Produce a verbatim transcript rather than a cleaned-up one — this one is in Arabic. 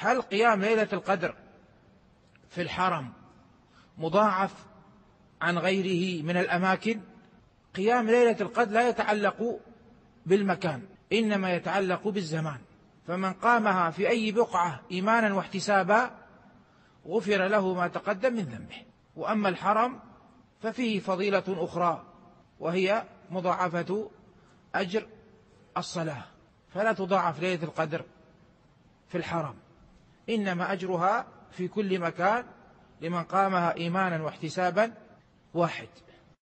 هل قيام ليلة القدر في الحرم مضاعف عن غيره من الأماكن؟ قيام ليلة القدر لا يتعلق بالمكان، إنما يتعلق بالزمان، فمن قامها في أي بقعة إيمانا واحتسابا غفر له ما تقدم من ذنبه. وأما الحرم ففيه فضيلة أخرى، وهي مضاعفة أجر الصلاة، فلا تضاعف ليلة القدر في الحرم، إنما أجرها في كل مكان لمن قامها إيمانا واحتسابا واحد.